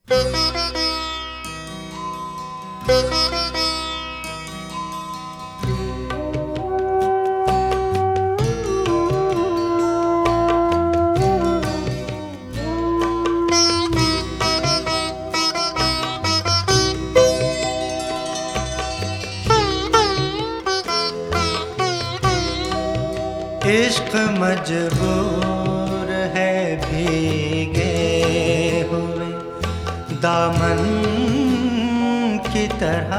इश्क मजबूर है भीगे हुए दामन की तरह।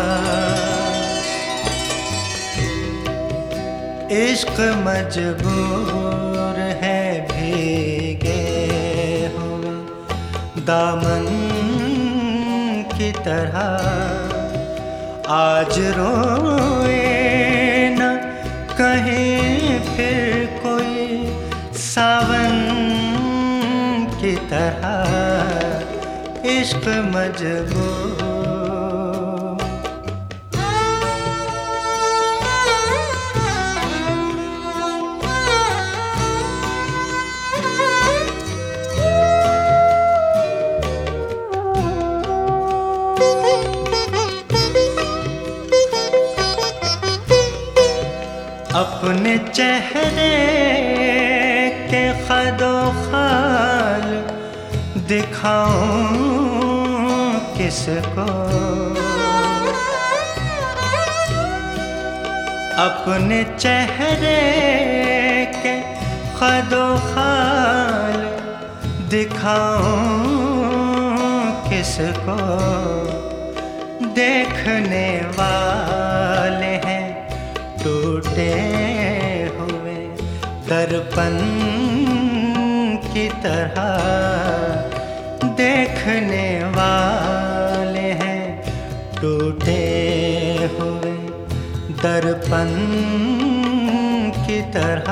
इश्क मजबूर है भीगे हुए दामन की तरह। आज रोए न कहीं फिर कोई सावन की तरह। इश्क मजबूर। अपने चेहरे के खदो खाल दिखाऊं किसको। अपने चेहरे के खदो खाल दिखाऊं किसको। देखने वाले हैं टूटे हुए दर्पण की तरह। देखने वाले हैं टूटे हुए दर्पण की तरह।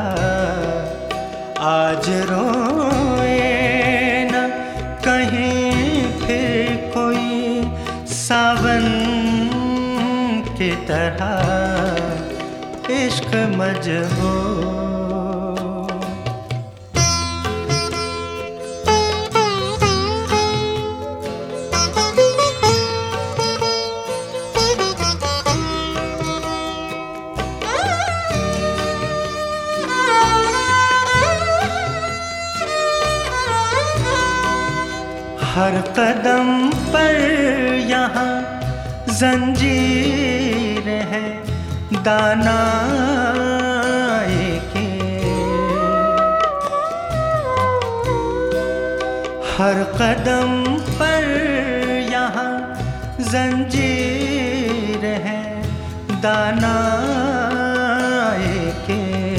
आज रोए न कहीं फिर कोई सावन की तरह। इश्क मजबूर। हर कदम पर यहाँ जंजीर है दानाए के। हर कदम पर यहाँ जंजीर है दानाए के।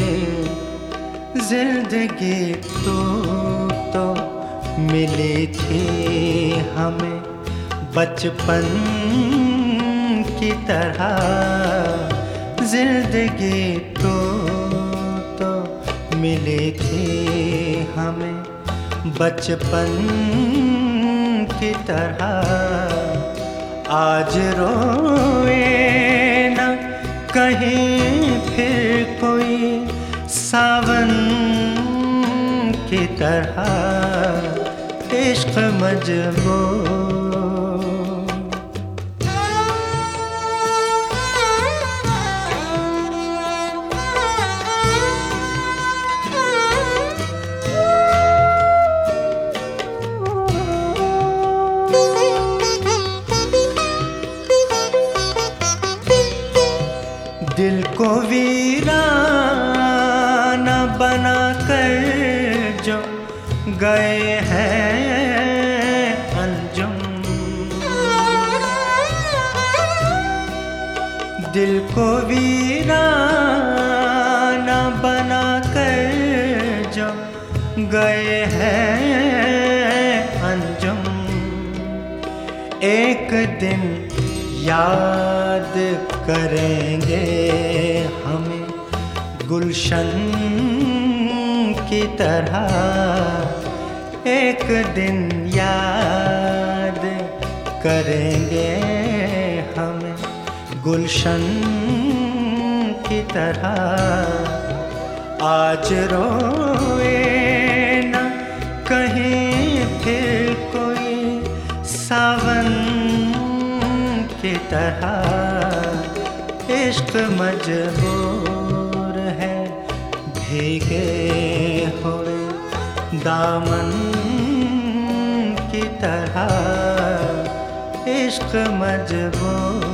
जिंदगी तो मिली थी हमें बचपन की तरह। जिंदगी तो मिली थी हमें बचपन की तरह। आज रोए न कहीं फिर कोई सावन की तरह। इश्क मजबूर। दिल को वीराना बना कर जो गए हैं अंजुम। दिल को वीराना बना कर जो गए हैं अंजुम। एक दिन याद करेंगे हमें गुलशन की तरह। एक दिन याद करेंगे हमें गुलशन की तरह। आज रोए न कहीं फिर कोई तरह इश्क मजबूर है, भीगे हुए दामन की तरह इश्क मजबूर